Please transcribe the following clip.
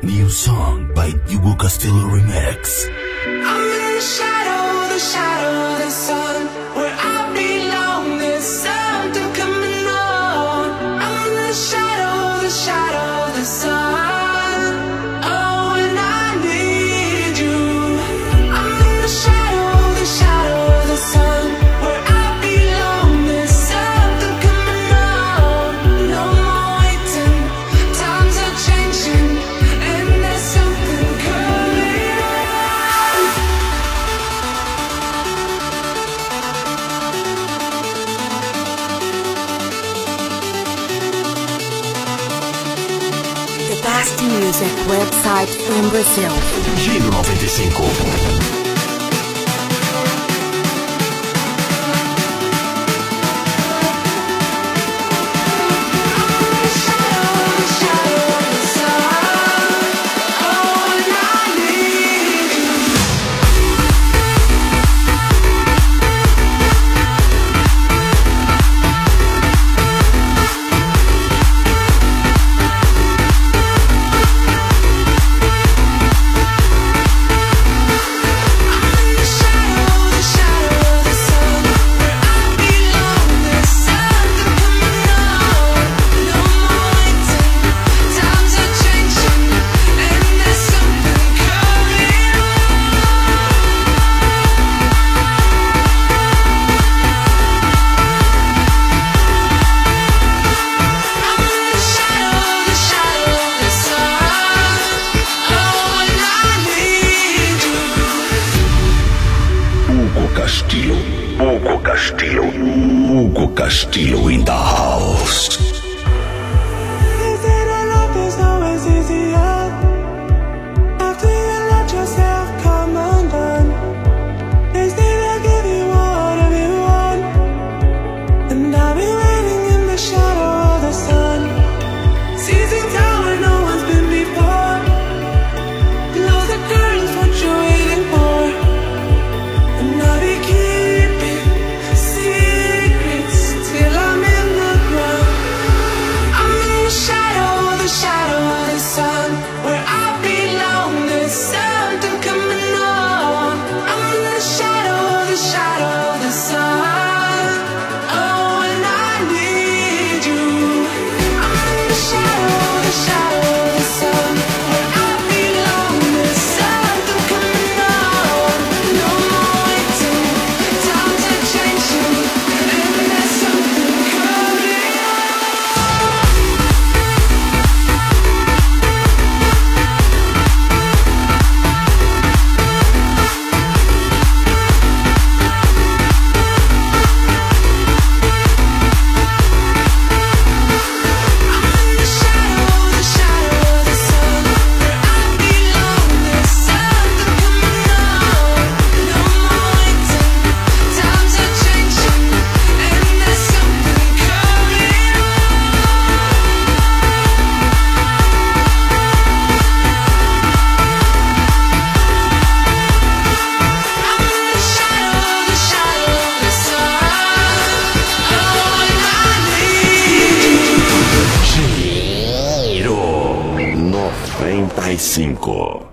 New song by Hugo Castillo Remix. I'm in the shadow of the sun, where I belong. There's something coming on. I'm in the shadow of the sun. Oh, and I need you. I'm in the shadow of the sun, where I belong. There's something coming on. No more waiting, times are changing, and there's something coming on. The best music website in Brazil. Giro 95. Hugo Castillo in the house. They say that life is always easier after you let yourself come undone. They say they'll give you whatever you want, and I've been waiting in the shadow of the sun, seizing time where no one's been before. Close the curtains, what you're waiting for, and I'll be keeping secrets till I'm in the ground. I'm in the shadow of the sun, where I belong. There's something coming on. I'm in the shadow of the sun. Oh, and I need you. I'm in the shadow of the sun, where I belong. There's something coming on. No more waiting, times are changing, and there's something coming on. Giro 95.